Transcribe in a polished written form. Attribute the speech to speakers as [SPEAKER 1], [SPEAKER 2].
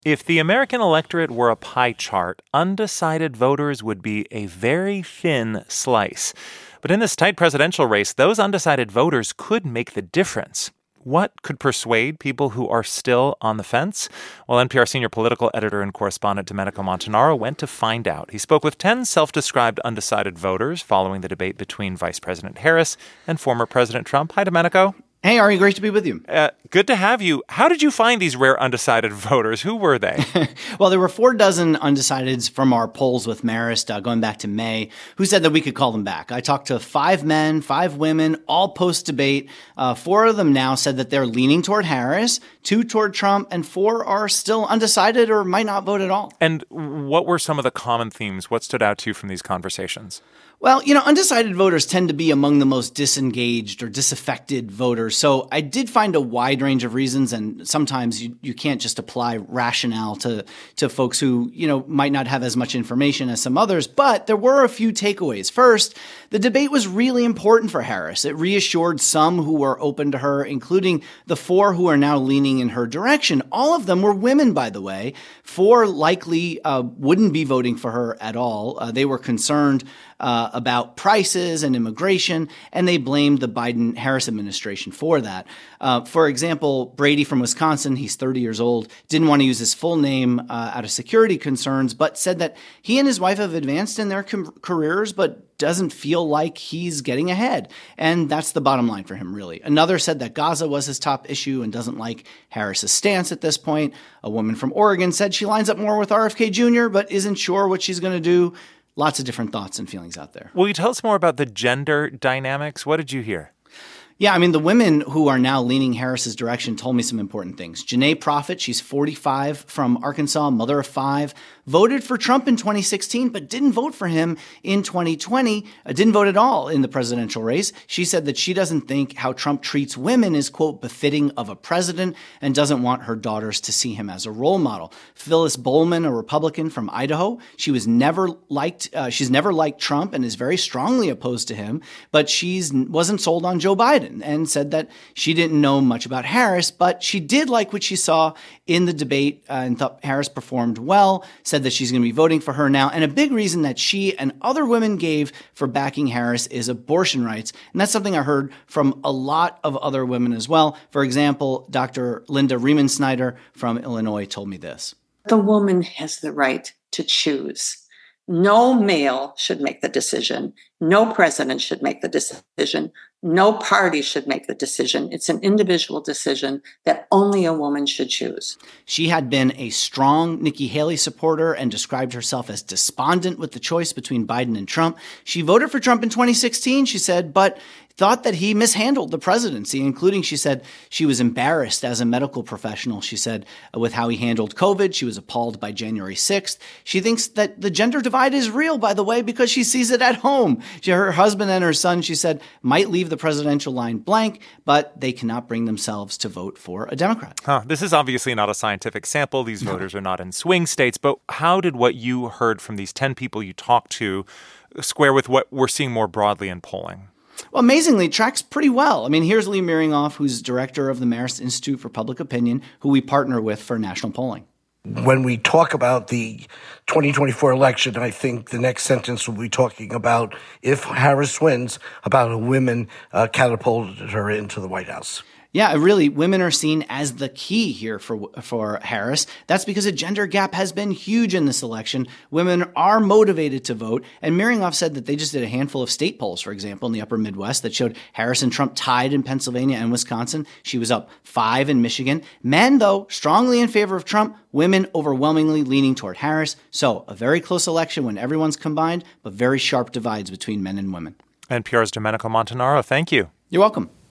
[SPEAKER 1] If the American electorate were a pie chart, undecided voters would be a very thin slice. But in this tight presidential race, those undecided voters could make the difference. What could persuade people who are still on the fence? Well, NPR senior political editor and correspondent Domenico Montanaro went to find out. He spoke with 10 self-described undecided voters following the debate between Vice President Harris and former President Trump. Hi, Domenico.
[SPEAKER 2] Hey, Ari, great to be with you.
[SPEAKER 1] Good to have you. How did you find these rare undecided voters? Who were they?
[SPEAKER 2] Well, there were 4 dozen undecideds from our polls with Marist going back to May who said that we could call them back. I talked to 5 men, 5 women, all post-debate. 4 of them now said that they're leaning toward Harris, 2 toward Trump, and 4 are still undecided or might not vote at all.
[SPEAKER 1] And what were some of the common themes? What stood out to you from these conversations?
[SPEAKER 2] Well, undecided voters tend to be among the most disengaged or disaffected voters. So I did find a wide range of reasons, and sometimes you can't just apply rationale to folks who, might not have as much information as some others. But there were a few takeaways. First, the debate was really important for Harris. It reassured some who were open to her, including the 4 who are now leaning in her direction. All of them were women, by the way. 4 likely wouldn't be voting for her at all. They were concerned about prices and immigration, and they blamed the Biden-Harris administration for that. For example, Brady from Wisconsin, he's 30 years old, didn't want to use his full name out of security concerns, but said that he and his wife have advanced in their careers, but doesn't feel like he's getting ahead. And that's the bottom line for him, really. Another said that Gaza was his top issue and doesn't like Harris's stance at this point. A woman from Oregon said she lines up more with RFK Jr., but isn't sure what she's going to do. Lots of different thoughts and feelings out there.
[SPEAKER 1] Will you tell us more about the gender dynamics? What did you hear?
[SPEAKER 2] Yeah, the women who are now leaning Harris's direction told me some important things. Janae Prophet, she's 45, from Arkansas, mother of 5, voted for Trump in 2016, but didn't vote for him in 2020, didn't vote at all in the presidential race. She said that she doesn't think how Trump treats women is, quote, befitting of a president, and doesn't want her daughters to see him as a role model. Phyllis Bowman, a Republican from Idaho, she's never liked Trump and is very strongly opposed to him, but wasn't sold on Joe Biden, and said that she didn't know much about Harris, but she did like what she saw in the debate and thought Harris performed well, said that she's going to be voting for her now. And a big reason that she and other women gave for backing Harris is abortion rights. And that's something I heard from a lot of other women as well. For example, Dr. Linda Riemann-Snyder from Illinois told me this.
[SPEAKER 3] The woman has the right to choose. No male should make the decision. No president should make the decision. No party should make the decision. It's an individual decision that only a woman should choose.
[SPEAKER 2] She had been a strong Nikki Haley supporter and described herself as despondent with the choice between Biden and Trump. She voted for Trump in 2016, she said, but thought that he mishandled the presidency, including, she said, she was embarrassed as a medical professional, she said, with how he handled COVID. She was appalled by January 6th. She thinks that the gender divide is real, by the way, because she sees it at home. Her husband and her son, she said, might leave the presidential line blank, but they cannot bring themselves to vote for a Democrat.
[SPEAKER 1] This is obviously not a scientific sample. These voters are not in swing states. But how did what you heard from these 10 people you talked to square with what we're seeing more broadly in polling?
[SPEAKER 2] Well, amazingly, it tracks pretty well. Here's Lee Miringoff, who's director of the Marist Institute for Public Opinion, who we partner with for national polling.
[SPEAKER 4] When we talk about the 2024 election, I think the next sentence will be talking about, if Harris wins, about a women catapulted her into the White House.
[SPEAKER 2] Yeah, really, women are seen as the key here for Harris. That's because a gender gap has been huge in this election. Women are motivated to vote. And Miringoff said that they just did a handful of state polls, for example, in the upper Midwest that showed Harris and Trump tied in Pennsylvania and Wisconsin. She was up 5 in Michigan. Men, though, strongly in favor of Trump. Women overwhelmingly leaning toward Harris. So a very close election when everyone's combined, but very sharp divides between men and women.
[SPEAKER 1] NPR's Domenico Montanaro, thank you.
[SPEAKER 2] You're welcome.